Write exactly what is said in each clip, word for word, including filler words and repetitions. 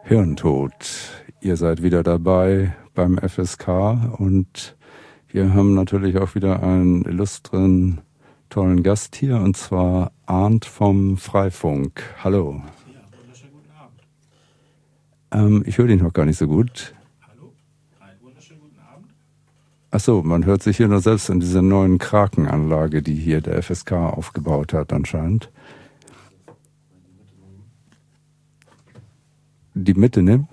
Hirntod. Ihr seid wieder dabei beim F S K und wir haben natürlich auch wieder einen illustren, tollen Gast hier, und zwar Arndt vom Freifunk. Hallo. Ja, wunderschönen guten Abend. Ähm, ich höre dich noch gar nicht so gut. Hallo, einen wunderschönen guten Abend. Ach so, man hört sich hier nur selbst in dieser neuen Krakenanlage, die hier der F S K aufgebaut hat anscheinend. Die Mitte nehmen?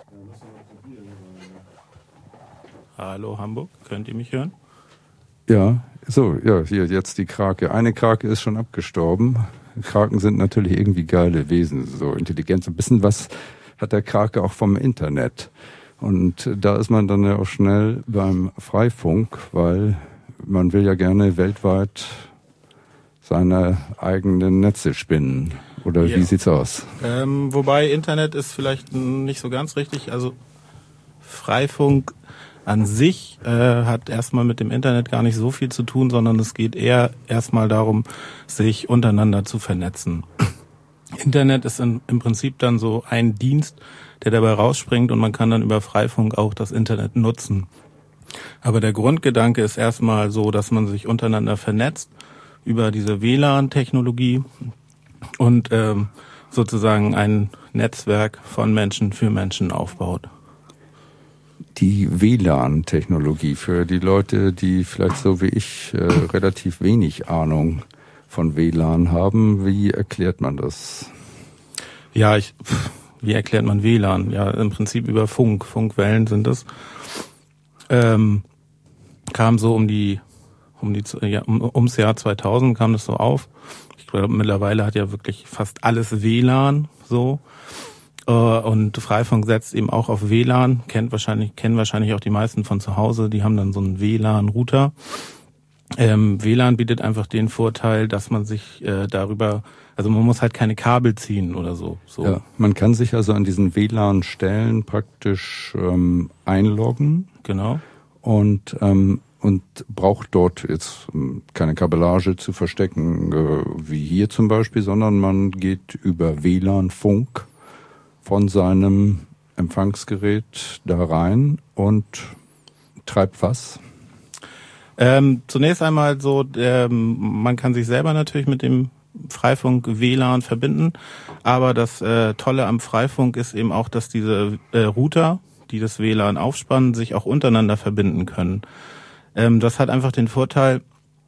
Hallo Hamburg, könnt ihr mich hören? Ja, so, ja, hier jetzt die Krake. Eine Krake ist schon abgestorben. Kraken sind natürlich irgendwie geile Wesen, so intelligent. So ein bisschen was hat der Krake auch vom Internet. Und da ist man dann ja auch schnell beim Freifunk, weil man will ja gerne weltweit seine eigenen Netze spinnen. Oder Ja. Wie sieht's aus? Ähm, wobei Internet ist vielleicht nicht so ganz richtig. Also Freifunk an sich äh, hat erstmal mit dem Internet gar nicht so viel zu tun, sondern es geht eher erstmal darum, sich untereinander zu vernetzen. Internet ist in, im Prinzip dann so ein Dienst, der dabei rausspringt, und man kann dann über Freifunk auch das Internet nutzen. Aber der Grundgedanke ist erstmal so, dass man sich untereinander vernetzt über diese W L A N-Technologie und ähm, sozusagen ein Netzwerk von Menschen für Menschen aufbaut. Die W L A N-Technologie, für die Leute, die vielleicht so wie ich äh, relativ wenig Ahnung von W L A N haben, wie erklärt man das? Ja, ich, pff, wie erklärt man W L A N? Ja, im Prinzip über Funk. Funkwellen sind es. Ähm, kam so um die, um die, ja, um, ums Jahr zweitausend kam das so auf. Ich glaube, mittlerweile hat ja wirklich fast alles W L A N so. Und Freifunk setzt eben auch auf W L A N, kennt wahrscheinlich, kennen wahrscheinlich auch die meisten von zu Hause, die haben dann so einen W L A N-Router. Ähm, W L A N bietet einfach den Vorteil, dass man sich äh, darüber, also man muss halt keine Kabel ziehen oder so. so. Ja, man kann sich also an diesen W L A N-Stellen praktisch ähm, einloggen. Genau. Und ähm, und braucht dort jetzt ähm, keine Kabellage zu verstecken, äh, wie hier zum Beispiel, sondern man geht über W L A N-Funk von seinem Empfangsgerät da rein und treibt was? Ähm, zunächst einmal so, ähm, man kann sich selber natürlich mit dem Freifunk W L A N verbinden, aber das äh, Tolle am Freifunk ist eben auch, dass diese äh, Router, die das W L A N aufspannen, sich auch untereinander verbinden können. Ähm, das hat einfach den Vorteil,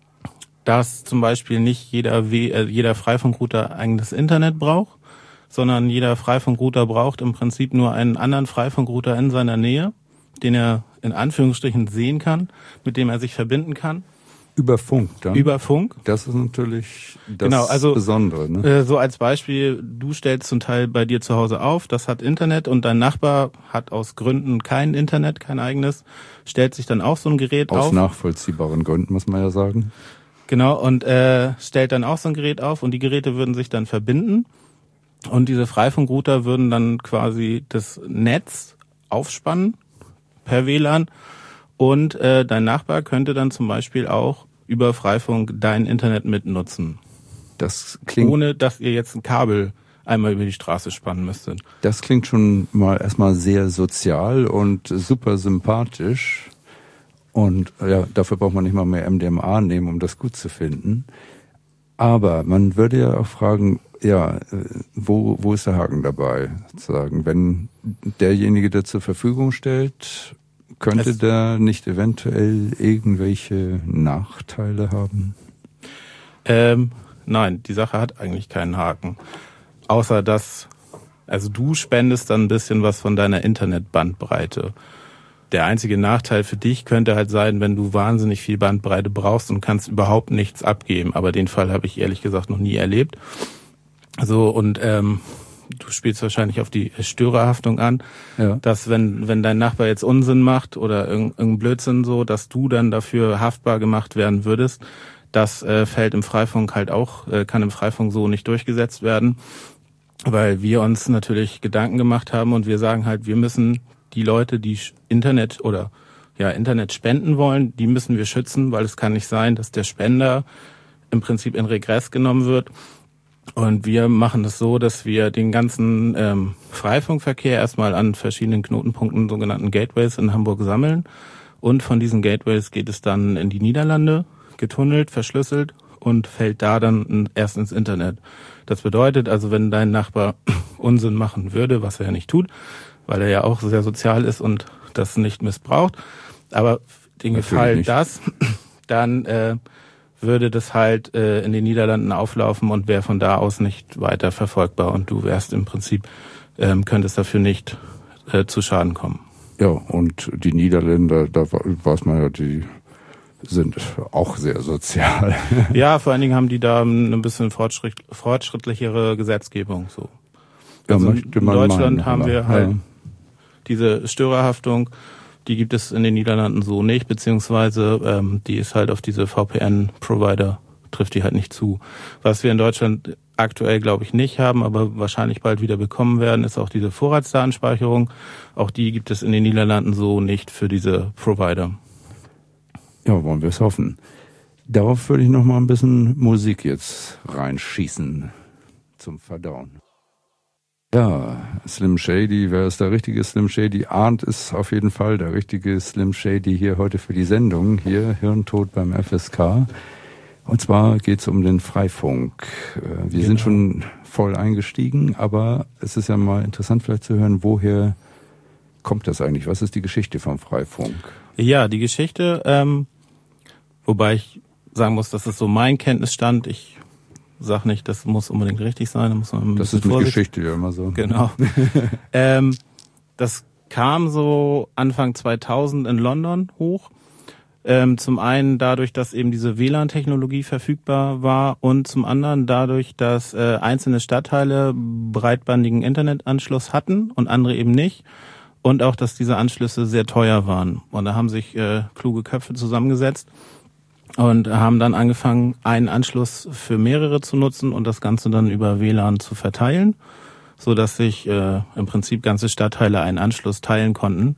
dass zum Beispiel nicht jeder, w- äh, jeder Freifunkrouter eigenes Internet braucht, sondern jeder Freifunkrouter braucht im Prinzip nur einen anderen Freifunkrouter in seiner Nähe, den er in Anführungsstrichen sehen kann, mit dem er sich verbinden kann. Über Funk dann? Über Funk. Das ist natürlich das genau, also, Besondere. Ne? Äh, so als Beispiel, du stellst zum Teil bei dir zu Hause auf, das hat Internet, und dein Nachbar hat aus Gründen kein Internet, kein eigenes, stellt sich dann auch so ein Gerät aus auf. Aus nachvollziehbaren Gründen, muss man ja sagen. Genau, und äh, stellt dann auch so ein Gerät auf, und die Geräte würden sich dann verbinden. Und diese Freifunkrouter würden dann quasi das Netz aufspannen per W L A N, und äh, dein Nachbar könnte dann zum Beispiel auch über Freifunk dein Internet mitnutzen. Das klingt, ohne dass ihr jetzt ein Kabel einmal über die Straße spannen müsstet. Das klingt schon mal erstmal sehr sozial und super sympathisch. Und ja, dafür braucht man nicht mal mehr M D M A nehmen, um das gut zu finden. Aber man würde ja auch fragen, ja, wo, wo ist der Haken dabei? Sozusagen, wenn derjenige, der zur Verfügung stellt, könnte es der nicht eventuell irgendwelche Nachteile haben? Ähm, nein, die Sache hat eigentlich keinen Haken. Außer dass, also du spendest dann ein bisschen was von deiner Internetbandbreite. Der einzige Nachteil für dich könnte halt sein, wenn du wahnsinnig viel Bandbreite brauchst und kannst überhaupt nichts abgeben. Aber den Fall habe ich ehrlich gesagt noch nie erlebt. So, und ähm, du spielst wahrscheinlich auf die Störerhaftung an, ja. Dass wenn wenn dein Nachbar jetzt Unsinn macht oder irgendein Blödsinn so, dass du dann dafür haftbar gemacht werden würdest. Das äh, fällt im Freifunk halt auch, äh, kann im Freifunk so nicht durchgesetzt werden, weil wir uns natürlich Gedanken gemacht haben, und wir sagen halt, wir müssen die Leute, die Internet oder ja Internet spenden wollen, die müssen wir schützen, weil es kann nicht sein, dass der Spender im Prinzip in Regress genommen wird Und wir machen es so, dass wir den ganzen ähm, Freifunkverkehr erstmal an verschiedenen Knotenpunkten, sogenannten Gateways in Hamburg sammeln. Und von diesen Gateways geht es dann in die Niederlande, getunnelt, verschlüsselt und fällt da dann erst ins Internet. Das bedeutet also, wenn dein Nachbar Unsinn machen würde, was er ja nicht tut, weil er ja auch sehr sozial ist und das nicht missbraucht, aber den Gefallen das, dann äh, würde das halt äh, in den Niederlanden auflaufen und wäre von da aus nicht weiter verfolgbar und du wärst im Prinzip, ähm, könntest dafür nicht äh, zu Schaden kommen. Ja, und die Niederländer, da weiß man ja, die sind auch sehr sozial. Ja, vor allen Dingen haben die da eine bisschen fortschritt, fortschrittlichere Gesetzgebung. So. Also ja, in Deutschland meinen, haben wir halt ja. diese Störerhaftung, die gibt es in den Niederlanden so nicht, beziehungsweise ähm, die ist halt auf diese V P N-Provider, trifft die halt nicht zu. Was wir in Deutschland aktuell, glaube ich, nicht haben, aber wahrscheinlich bald wieder bekommen werden, ist auch diese Vorratsdatenspeicherung. Auch die gibt es in den Niederlanden so nicht für diese Provider. Ja, wollen wir es hoffen. Darauf würde ich noch mal ein bisschen Musik jetzt reinschießen zum Verdauen. Ja, Slim Shady, wer ist der richtige Slim Shady? Arndt ist auf jeden Fall der richtige Slim Shady hier heute für die Sendung. Hier Hirntod beim F S K. Und zwar geht es um den Freifunk. Wir genau. sind schon voll eingestiegen, aber es ist ja mal interessant vielleicht zu hören, woher kommt das eigentlich? Was ist die Geschichte vom Freifunk? Ja, die Geschichte, ähm, wobei ich sagen muss, das ist so mein Kenntnisstand. Ich sag nicht, das muss unbedingt richtig sein. Da muss man ein das ist mit Geschichte ja immer so. Genau. ähm, das kam so Anfang zweitausend in London hoch. Ähm, zum einen dadurch, dass eben diese W L A N-Technologie verfügbar war und zum anderen dadurch, dass äh, einzelne Stadtteile breitbandigen Internetanschluss hatten und andere eben nicht. Und auch, dass diese Anschlüsse sehr teuer waren. Und da haben sich äh, kluge Köpfe zusammengesetzt und haben dann angefangen, einen Anschluss für mehrere zu nutzen und das Ganze dann über W L A N zu verteilen, so dass sich äh, im Prinzip ganze Stadtteile einen Anschluss teilen konnten.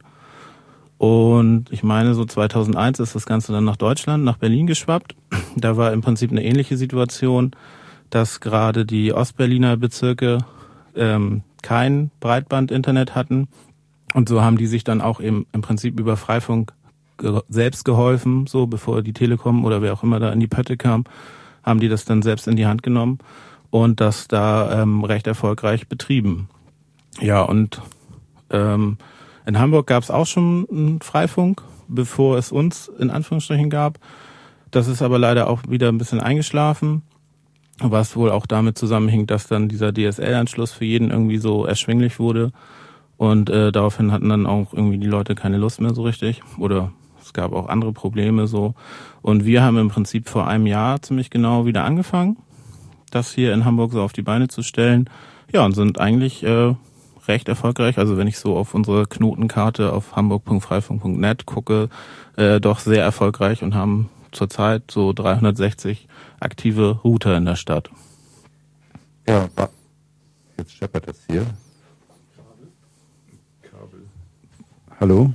Und ich meine, so zweitausendeins ist das Ganze dann nach Deutschland, nach Berlin geschwappt. Da war im Prinzip eine ähnliche Situation, dass gerade die Ostberliner Bezirke ähm, kein Breitband-Internet hatten. Und so haben die sich dann auch eben im Prinzip über Freifunk ge- selbst geholfen, so bevor die Telekom oder wer auch immer da in die Pötte kam, haben die das dann selbst in die Hand genommen und das da ähm, recht erfolgreich betrieben. Ja, und ähm, in Hamburg gab es auch schon einen Freifunk, bevor es uns in Anführungsstrichen gab. Das ist aber leider auch wieder ein bisschen eingeschlafen, was wohl auch damit zusammenhängt, dass dann dieser D S L-Anschluss für jeden irgendwie so erschwinglich wurde. Und äh, daraufhin hatten dann auch irgendwie die Leute keine Lust mehr so richtig. Oder es gab auch andere Probleme so. Und wir haben im Prinzip vor einem Jahr ziemlich genau wieder angefangen, das hier in Hamburg so auf die Beine zu stellen. Ja, und sind eigentlich äh, recht erfolgreich. Also wenn ich so auf unsere Knotenkarte auf hamburg punkt freifunk punkt net gucke, äh, doch sehr erfolgreich und haben zurzeit so dreihundertsechzig aktive Router in der Stadt. Ja, jetzt scheppert das hier. Hallo?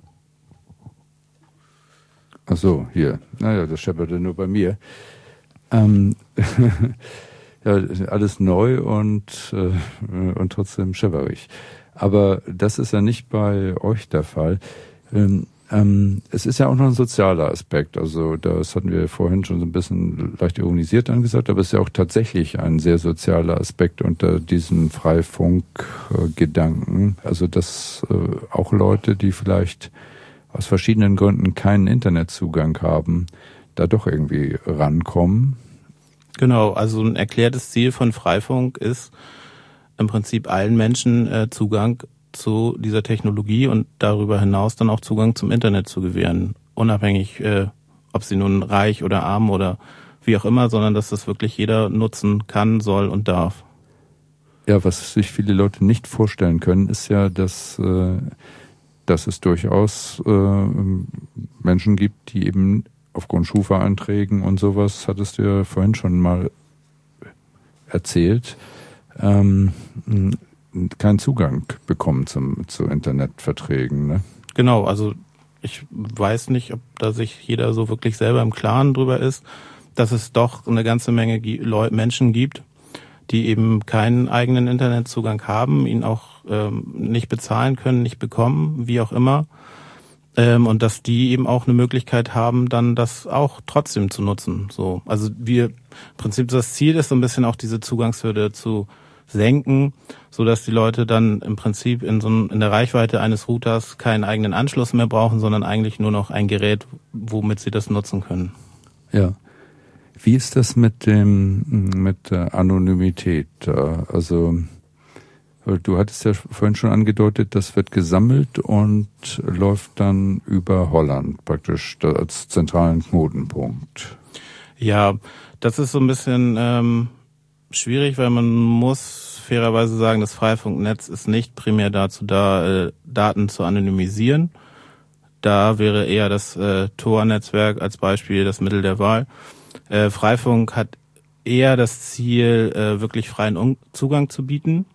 Ach so, hier. Naja, das schepperte nur bei mir. Ähm, ja, alles neu und, äh, und trotzdem schepperig. Aber das ist ja nicht bei euch der Fall. Ähm, ähm, es ist ja auch noch ein sozialer Aspekt. Also das hatten wir vorhin schon so ein bisschen leicht ironisiert angesagt, aber es ist ja auch tatsächlich ein sehr sozialer Aspekt unter diesem Freifunk-Gedanken. Also dass äh, auch Leute, die vielleicht aus verschiedenen Gründen keinen Internetzugang haben, da doch irgendwie rankommen. Genau, also ein erklärtes Ziel von Freifunk ist im Prinzip allen Menschen äh, Zugang zu dieser Technologie und darüber hinaus dann auch Zugang zum Internet zu gewähren. Unabhängig, äh, ob sie nun reich oder arm oder wie auch immer, sondern dass das wirklich jeder nutzen kann, soll und darf. Ja, was sich viele Leute nicht vorstellen können, ist ja, dass, äh, dass es durchaus äh, Menschen gibt, die eben aufgrund Schufa-Anträgen und sowas, hattest du ja vorhin schon mal erzählt, ähm, keinen Zugang bekommen zum, zu Internetverträgen, ne? Genau, also ich weiß nicht, ob da sich jeder so wirklich selber im Klaren drüber ist, dass es doch eine ganze Menge Menschen gibt, die eben keinen eigenen Internetzugang haben, ihn auch ähm, nicht bezahlen können, nicht bekommen, wie auch immer. Ähm, und dass die eben auch eine Möglichkeit haben, dann das auch trotzdem zu nutzen. So, also wir, im Prinzip das Ziel ist so ein bisschen auch diese Zugangshürde zu senken, so dass die Leute dann im Prinzip in so in der Reichweite eines Routers keinen eigenen Anschluss mehr brauchen, sondern eigentlich nur noch ein Gerät, womit sie das nutzen können. Ja. Wie ist das mit dem mit der Anonymität? Also du hattest ja vorhin schon angedeutet, das wird gesammelt und läuft dann über Holland praktisch als zentralen Knotenpunkt. Ja, das ist so ein bisschen ähm, schwierig, weil man muss fairerweise sagen, das Freifunknetz ist nicht primär dazu da, äh, Daten zu anonymisieren. Da wäre eher das äh, Tor-Netzwerk als Beispiel das Mittel der Wahl. Äh, Freifunk hat eher das Ziel, äh, wirklich freien Un- Zugang zu bieten.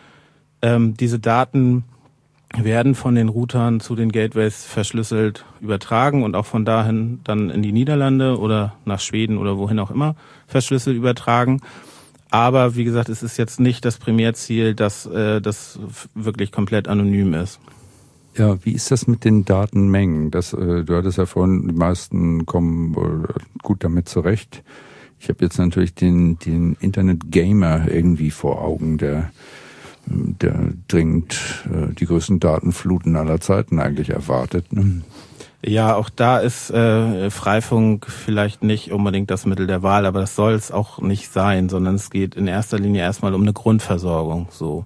Ähm, diese Daten werden von den Routern zu den Gateways verschlüsselt übertragen und auch von dahin dann in die Niederlande oder nach Schweden oder wohin auch immer verschlüsselt übertragen. Aber wie gesagt, es ist jetzt nicht das Primärziel, dass äh, das wirklich komplett anonym ist. Ja, wie ist das mit den Datenmengen? Das, äh, du hattest ja vorhin, die meisten kommen äh, gut damit zurecht. Ich habe jetzt natürlich den, den Internet-Gamer irgendwie vor Augen, der der dringend äh, die größten Datenfluten aller Zeiten eigentlich erwartet. Ne? Ja, auch da ist äh, Freifunk vielleicht nicht unbedingt das Mittel der Wahl, aber das soll es auch nicht sein, sondern es geht in erster Linie erstmal um eine Grundversorgung. So.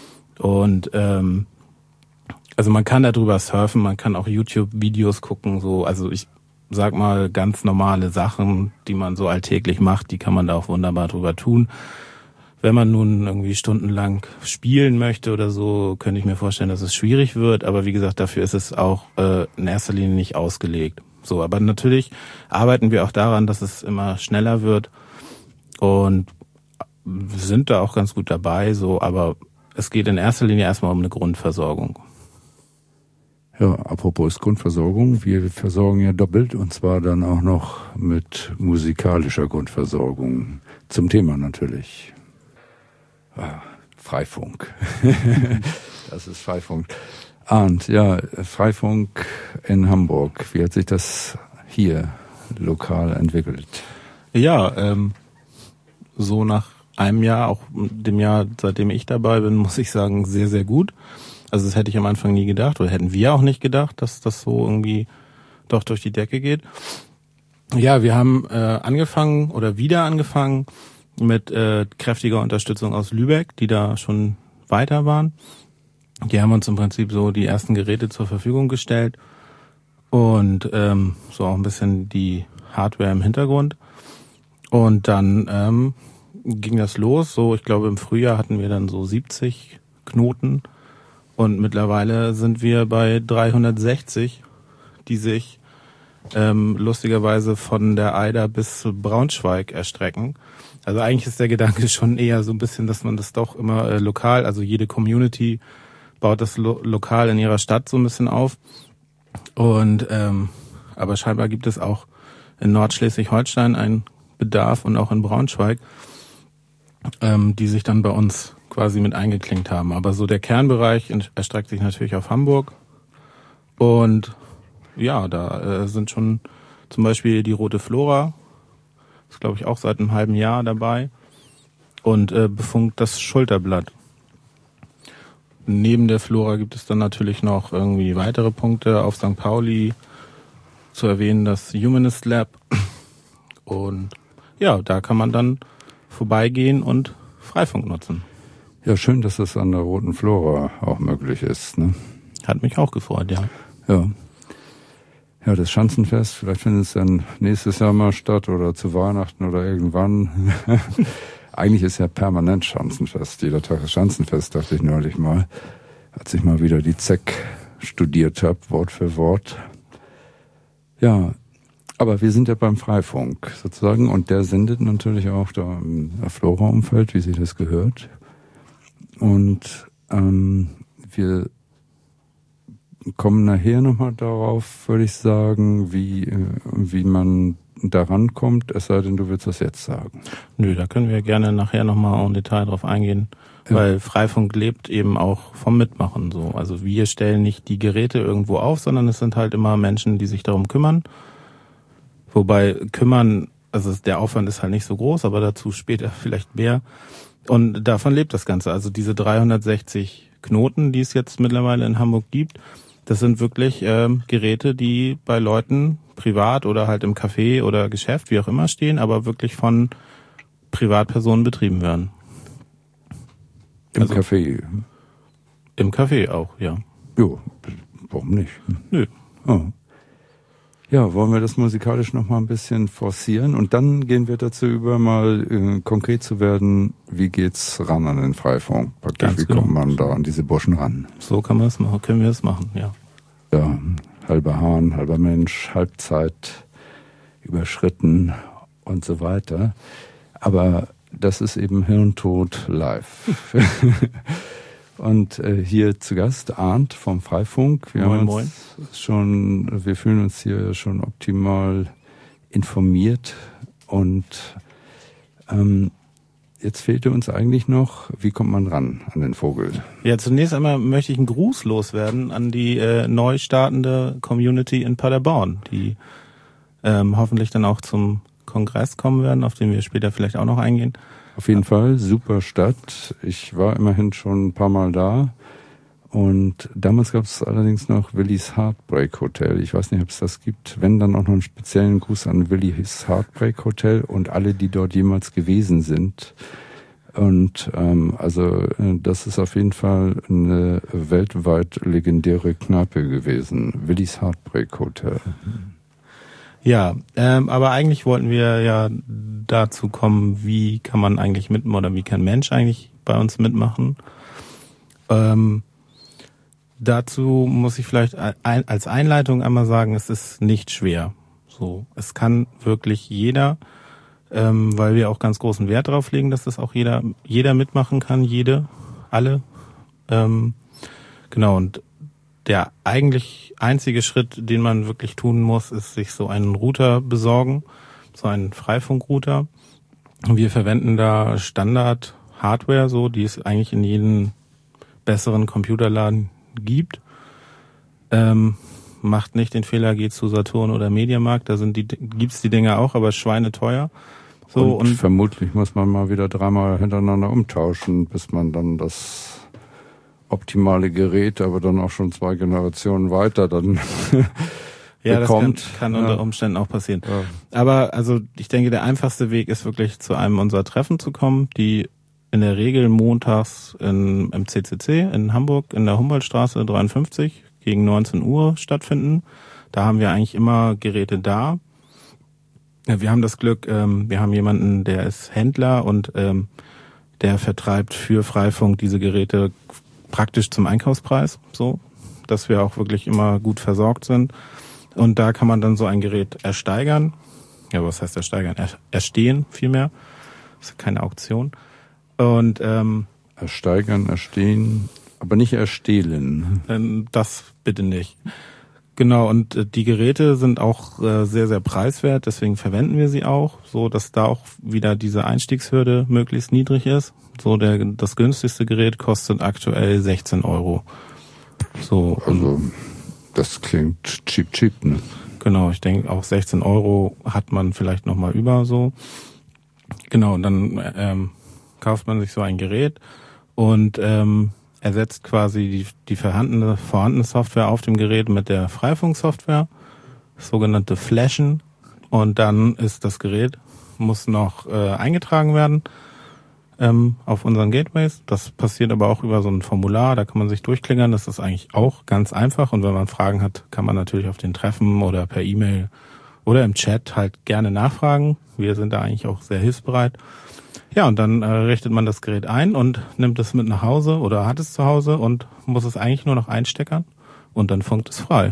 Und ähm, also man kann darüber surfen, man kann auch YouTube-Videos gucken, so, also ich sag mal ganz normale Sachen, die man so alltäglich macht, die kann man da auch wunderbar drüber tun. Wenn man nun irgendwie stundenlang spielen möchte oder so, könnte ich mir vorstellen, dass es schwierig wird. Aber wie gesagt, dafür ist es auch äh, in erster Linie nicht ausgelegt. So, aber natürlich arbeiten wir auch daran, dass es immer schneller wird und sind da auch ganz gut dabei. So, aber es geht in erster Linie erstmal um eine Grundversorgung. Ja, apropos Grundversorgung, wir versorgen ja doppelt und zwar dann auch noch mit musikalischer Grundversorgung. Zum Thema natürlich. Ah, Freifunk. Das ist Freifunk. Arndt, ja, Freifunk in Hamburg. Wie hat sich das hier lokal entwickelt? Ja, ähm, so nach einem Jahr, auch dem Jahr, seitdem ich dabei bin, muss ich sagen, sehr, sehr gut. Also das hätte ich am Anfang nie gedacht oder hätten wir auch nicht gedacht, dass das so irgendwie doch durch die Decke geht. Ja, wir haben äh, angefangen oder wieder angefangen mit äh, kräftiger Unterstützung aus Lübeck, die da schon weiter waren. Die haben uns im Prinzip so die ersten Geräte zur Verfügung gestellt und ähm, so auch ein bisschen die Hardware im Hintergrund. Und dann ähm, ging das los. So, ich glaube im Frühjahr hatten wir dann so siebzig Knoten und mittlerweile sind wir bei dreihundertsechzig, die sich ähm, lustigerweise von der Eider bis Braunschweig erstrecken. Also eigentlich ist der Gedanke schon eher so ein bisschen, dass man das doch immer äh, lokal, also jede Community baut das lo- lokal in ihrer Stadt so ein bisschen auf. Und ähm, aber scheinbar gibt es auch in Nordschleswig-Holstein einen Bedarf und auch in Braunschweig, ähm, die sich dann bei uns quasi mit eingeklinkt haben. Aber so der Kernbereich erstreckt sich natürlich auf Hamburg. Und ja, da äh, sind schon zum Beispiel die Rote Flora, ist glaube ich auch seit einem halben Jahr dabei und äh, befunkt das Schulterblatt. Neben der Flora gibt es dann natürlich noch irgendwie weitere Punkte. Auf Sankt Pauli zu erwähnen das Humanist Lab. Und ja, da kann man dann vorbeigehen und Freifunk nutzen. Ja, schön, dass das an der Roten Flora auch möglich ist. Ne? Hat mich auch gefreut, ja. Ja. Ja, das Schanzenfest, vielleicht findet es dann nächstes Jahr mal statt oder zu Weihnachten oder irgendwann. Eigentlich ist ja permanent Schanzenfest. Jeder Tag ist Schanzenfest, dachte ich neulich mal, als ich mal wieder die Z E C studiert habe, Wort für Wort. Ja, aber wir sind ja beim Freifunk sozusagen und der sendet natürlich auch da im Flora-Umfeld, wie sich das gehört. Und ähm, wir kommen nachher nochmal darauf, würde ich sagen, wie wie man da rankommt, es sei denn, du willst das jetzt sagen. Nö, da können wir gerne nachher nochmal im Detail drauf eingehen, ja. Weil Freifunk lebt eben auch vom Mitmachen so. Also wir stellen nicht die Geräte irgendwo auf, sondern es sind halt immer Menschen, die sich darum kümmern. Wobei kümmern, also der Aufwand ist halt nicht so groß, aber dazu später vielleicht mehr. Und davon lebt das Ganze. Also diese dreihundertsechzig Knoten, die es jetzt mittlerweile in Hamburg gibt, das sind wirklich ähm, Geräte, die bei Leuten privat oder halt im Café oder Geschäft, wie auch immer, stehen, aber wirklich von Privatpersonen betrieben werden. Im also, Café? Im Café auch, ja. Jo, warum nicht? Nö. Oh. Ja, wollen wir das musikalisch noch mal ein bisschen forcieren und dann gehen wir dazu über, mal äh, konkret zu werden, wie geht's ran an den Freifunk? Praktisch, wie genau. kommt man da an diese Burschen ran? So kann man es machen, können wir es machen, ja. Ja, halber Hahn, halber Mensch, Halbzeit überschritten und so weiter. Aber das ist eben Hirntod live. Und äh, hier zu Gast Arndt vom Freifunk. Wir moin, haben moin. uns schon, wir fühlen uns hier schon optimal informiert und ähm, jetzt fehlte uns eigentlich noch, wie kommt man ran an den Vogel? Ja, zunächst einmal möchte ich einen Gruß loswerden an die äh, neu startende Community in Paderborn, die ähm, hoffentlich dann auch zum Kongress kommen werden, auf den wir später vielleicht auch noch eingehen. Auf jeden Fall, super Stadt. Ich war immerhin schon ein paar Mal da. Und damals gab es allerdings noch Willis Heartbreak Hotel. Ich weiß nicht, ob es das gibt. Wenn, dann auch noch einen speziellen Gruß an Willis Heartbreak Hotel und alle, die dort jemals gewesen sind. Und ähm, also das ist auf jeden Fall eine weltweit legendäre Kneipe gewesen. Willis Heartbreak Hotel. Ja, ähm, aber eigentlich wollten wir ja dazu kommen, wie kann man eigentlich mitmachen oder wie kann ein Mensch eigentlich bei uns mitmachen. Ähm, dazu muss ich vielleicht ein, als Einleitung einmal sagen, es ist nicht schwer. So, es kann wirklich jeder, ähm, weil wir auch ganz großen Wert darauf legen, dass das auch jeder, jeder mitmachen kann, jede, alle. Ähm, genau, und der eigentlich einzige Schritt, den man wirklich tun muss, ist sich so einen Router besorgen, so einen Freifunkrouter. Wir verwenden da Standard-Hardware, so, die es eigentlich in jedem besseren Computerladen gibt. Ähm, macht nicht den Fehler, geht zu Saturn oder Mediamarkt, da sind die, gibt's die Dinger auch, aber schweineteuer. So, und, und vermutlich muss man mal wieder dreimal hintereinander umtauschen, bis man dann das optimale Gerät, aber dann auch schon zwei Generationen weiter dann ja, bekommt. Das kann, kann ja. unter Umständen auch passieren. Ja. Aber also ich denke, der einfachste Weg ist wirklich zu einem unserer Treffen zu kommen, die in der Regel montags in, im C C C in Hamburg in der Humboldtstraße dreiundfünfzig gegen neunzehn Uhr stattfinden. Da haben wir eigentlich immer Geräte da. Ja, wir haben das Glück, ähm, wir haben jemanden, der ist Händler und ähm, der vertreibt für Freifunk diese Geräte praktisch zum Einkaufspreis, so, dass wir auch wirklich immer gut versorgt sind. Und da kann man dann so ein Gerät ersteigern. Ja, was heißt ersteigern? Er, erstehen vielmehr. Das ist keine Auktion. Und ähm, ersteigern, erstehen, aber nicht erstehlen. Ähm, das bitte nicht. Genau, und äh, die Geräte sind auch äh, sehr, sehr preiswert, deswegen verwenden wir sie auch, so dass da auch wieder diese Einstiegshürde möglichst niedrig ist. So, der das günstigste Gerät kostet aktuell sechzehn Euro. So, also das klingt cheap, cheap, ne? Genau, ich denke auch sechzehn Euro hat man vielleicht nochmal über so. Genau, und dann ähm, kauft man sich so ein Gerät und ähm, ersetzt quasi die, die vorhandene, vorhandene Software auf dem Gerät mit der Freifunksoftware, sogenannte Flashen. Und dann ist das Gerät, muss noch äh, eingetragen werden ähm, auf unseren Gateways. Das passiert aber auch über so ein Formular, da kann man sich durchklickern. Das ist eigentlich auch ganz einfach. Und wenn man Fragen hat, kann man natürlich auf den Treffen oder per E-Mail oder im Chat halt gerne nachfragen. Wir sind da eigentlich auch sehr hilfsbereit. Ja, und dann äh, richtet man das Gerät ein und nimmt es mit nach Hause oder hat es zu Hause und muss es eigentlich nur noch einsteckern und dann funkt es frei.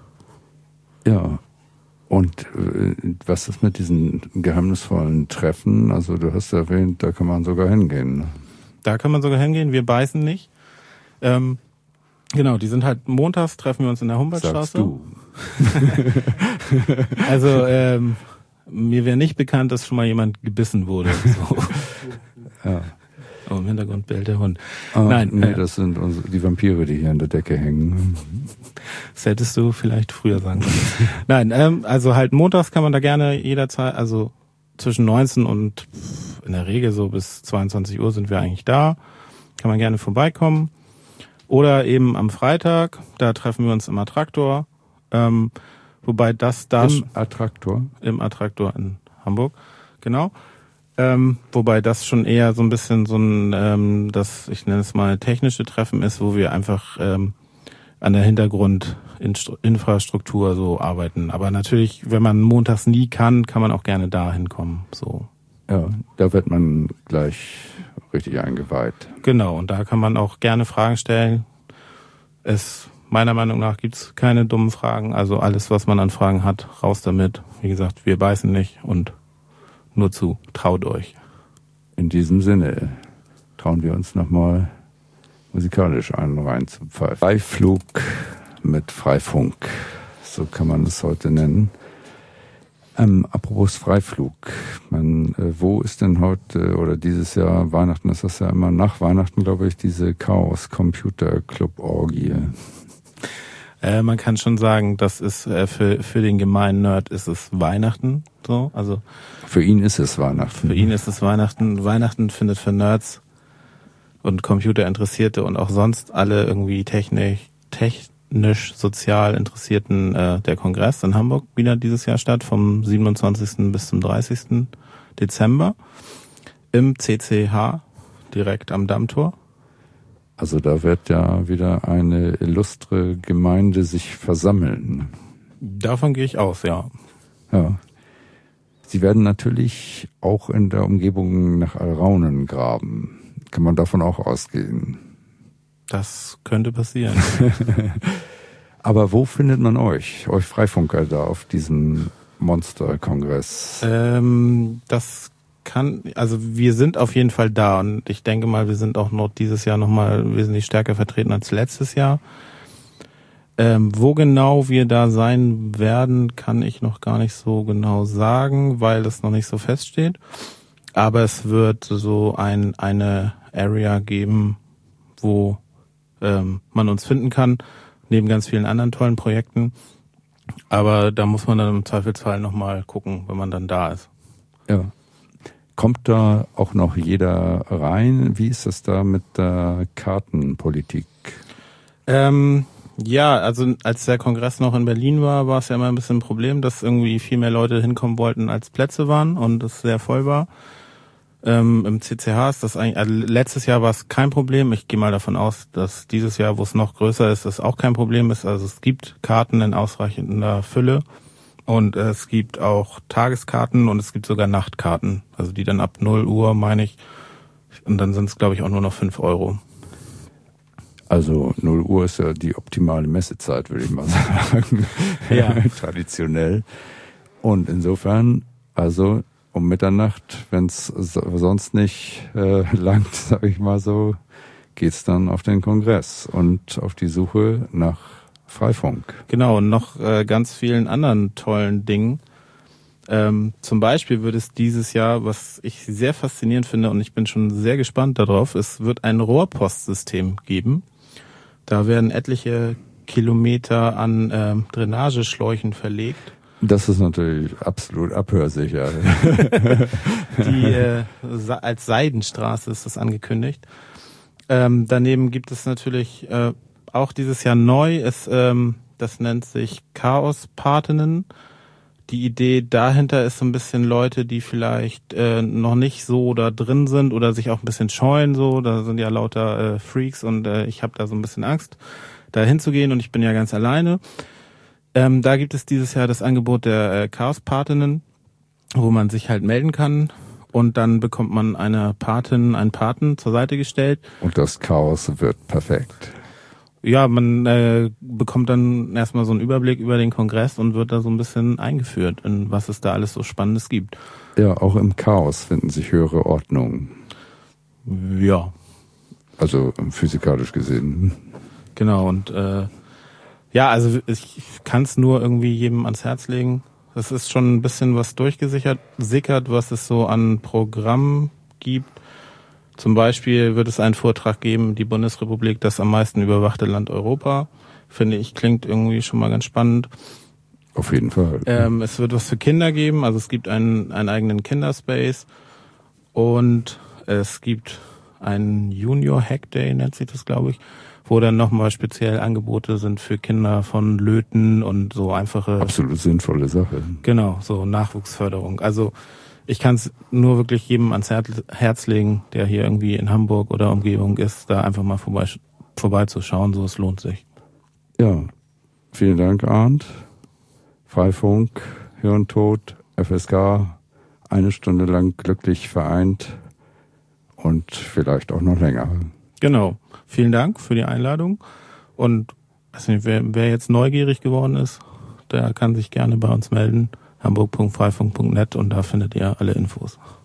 Ja, und äh, was ist mit diesen geheimnisvollen Treffen? Also du hast erwähnt, da kann man sogar hingehen. Ne? Da kann man sogar hingehen, wir beißen nicht. Ähm, genau, die sind halt montags, treffen wir uns in der Humboldtstraße. Sagst du. Also, ähm, mir wäre nicht bekannt, dass schon mal jemand gebissen wurde. So. Ja. Oh, im Hintergrund bellt der Hund. Ah, Nein, nee, äh, das sind unsere, die Vampire, die hier in der Decke hängen. Das hättest du vielleicht früher sagen können. Nein, ähm, also halt montags kann man da gerne jederzeit, also zwischen neunzehn und in der Regel so bis zweiundzwanzig Uhr sind wir eigentlich da. Kann man gerne vorbeikommen. Oder eben am Freitag, da treffen wir uns im Attraktor. Ähm, wobei das da... Im Attraktor? Im Attraktor in Hamburg, genau. Ähm, wobei das schon eher so ein bisschen so ein, ähm, das, ich nenne es mal technische Treffen ist, wo wir einfach ähm, an der Hintergrundinfrastruktur so arbeiten. Aber natürlich, wenn man montags nie kann, kann man auch gerne da hinkommen. So. Ja, da wird man gleich richtig eingeweiht. Genau, und da kann man auch gerne Fragen stellen. Es, meiner Meinung nach gibt es keine dummen Fragen. Also alles, was man an Fragen hat, raus damit. Wie gesagt, wir beißen nicht und nur zu, traut euch. In diesem Sinne trauen wir uns nochmal musikalisch einen rein zu pfeifen. Freiflug mit Freifunk, so kann man es heute nennen. Ähm, apropos Freiflug, man, äh, wo ist denn heute oder dieses Jahr Weihnachten, ist das ja immer nach Weihnachten, glaube ich, diese Chaos Computer Club Orgie. Äh, man kann schon sagen, das ist äh, für für den gemeinen Nerd ist es Weihnachten, so, also für ihn ist es Weihnachten. Für ihn ist es Weihnachten. Weihnachten findet für Nerds und Computerinteressierte und auch sonst alle irgendwie technisch, technisch sozial Interessierten äh, der Kongress in Hamburg wieder dieses Jahr statt, vom siebenundzwanzigsten bis zum dreißigsten Dezember im C C H, direkt am Dammtor. Also da wird ja wieder eine illustre Gemeinde sich versammeln. Davon gehe ich aus, ja. Ja. Sie werden natürlich auch in der Umgebung nach Alraunen graben. Kann man davon auch ausgehen? Das könnte passieren. Aber wo findet man euch, euch Freifunker da auf diesem Monsterkongress? Ähm, das kann, also wir sind auf jeden Fall da und ich denke mal, wir sind auch noch dieses Jahr nochmal wesentlich stärker vertreten als letztes Jahr. Ähm, wo genau wir da sein werden, kann ich noch gar nicht so genau sagen, weil das noch nicht so feststeht. Aber es wird so ein eine Area geben, wo ähm, man uns finden kann, neben ganz vielen anderen tollen Projekten. Aber da muss man dann im Zweifelsfall nochmal gucken, wenn man dann da ist. Ja. Kommt da auch noch jeder rein? Wie ist das da mit der Kartenpolitik? Ähm, ja, also als der Kongress noch in Berlin war, war es ja immer ein bisschen ein Problem, dass irgendwie viel mehr Leute hinkommen wollten, als Plätze waren und es sehr voll war. Ähm, Im C C H ist das eigentlich, also letztes Jahr war es kein Problem. Ich gehe mal davon aus, dass dieses Jahr, wo es noch größer ist, es auch kein Problem ist. Also es gibt Karten in ausreichender Fülle. Und es gibt auch Tageskarten und es gibt sogar Nachtkarten, also die dann ab null Uhr, meine ich, und dann sind es, glaube ich, auch nur noch fünf Euro. Also null Uhr ist ja die optimale Messezeit, würde ich mal sagen, ja. Traditionell. Und insofern, also um Mitternacht, wenn es sonst nicht äh, langt, sage ich mal so, geht's dann auf den Kongress und auf die Suche nach Freifunk. Genau, und noch äh, ganz vielen anderen tollen Dingen. Ähm, zum Beispiel wird es dieses Jahr, was ich sehr faszinierend finde und ich bin schon sehr gespannt darauf, es wird ein Rohrpostsystem geben. Da werden etliche Kilometer an ähm, Drainageschläuchen verlegt. Das ist natürlich absolut abhörsicher. Die äh, als Seidenstraße ist das angekündigt. Ähm, daneben gibt es natürlich äh, auch dieses Jahr neu ist, ähm, das nennt sich Chaos-Patinnen. Die Idee dahinter ist so ein bisschen Leute, die vielleicht äh, noch nicht so da drin sind oder sich auch ein bisschen scheuen. So, da sind ja lauter äh, Freaks und äh, ich habe da so ein bisschen Angst, da hinzugehen und ich bin ja ganz alleine. Ähm, da gibt es dieses Jahr das Angebot der äh, Chaos-Patinnen, wo man sich halt melden kann. Und dann bekommt man eine Patin, einen Paten zur Seite gestellt. Und das Chaos wird perfekt. Ja, man äh, bekommt dann erstmal so einen Überblick über den Kongress und wird da so ein bisschen eingeführt, in was es da alles so Spannendes gibt. Ja, auch im Chaos finden sich höhere Ordnungen. Ja. Also physikalisch gesehen. Genau, und äh, ja, also ich kann es nur irgendwie jedem ans Herz legen. es ist schon ein bisschen was durchgesickert, sickert, was es so an Programm gibt. Zum Beispiel wird es einen Vortrag geben, die Bundesrepublik, das am meisten überwachte Land Europa. Finde ich, klingt irgendwie schon mal ganz spannend. Auf jeden Fall. Ähm, es wird was für Kinder geben, also es gibt einen, einen eigenen Kinderspace und es gibt einen Junior Hack Day, nennt sich das, glaube ich, wo dann nochmal speziell Angebote sind für Kinder von Löten und so einfache... Absolut sinnvolle Sache. Genau, so Nachwuchsförderung. Also ich kann es nur wirklich jedem ans Herz legen, der hier irgendwie in Hamburg oder Umgebung ist, da einfach mal vorbei, vorbeizuschauen, so es lohnt sich. Ja, vielen Dank, Arndt. Freifunk, Hirntod, F S K, eine Stunde lang glücklich vereint und vielleicht auch noch länger. Genau. Vielen Dank für die Einladung. Und weiß nicht, wer, wer jetzt neugierig geworden ist, der kann sich gerne bei uns melden. hamburg punkt freifunk punkt net und da findet ihr alle Infos.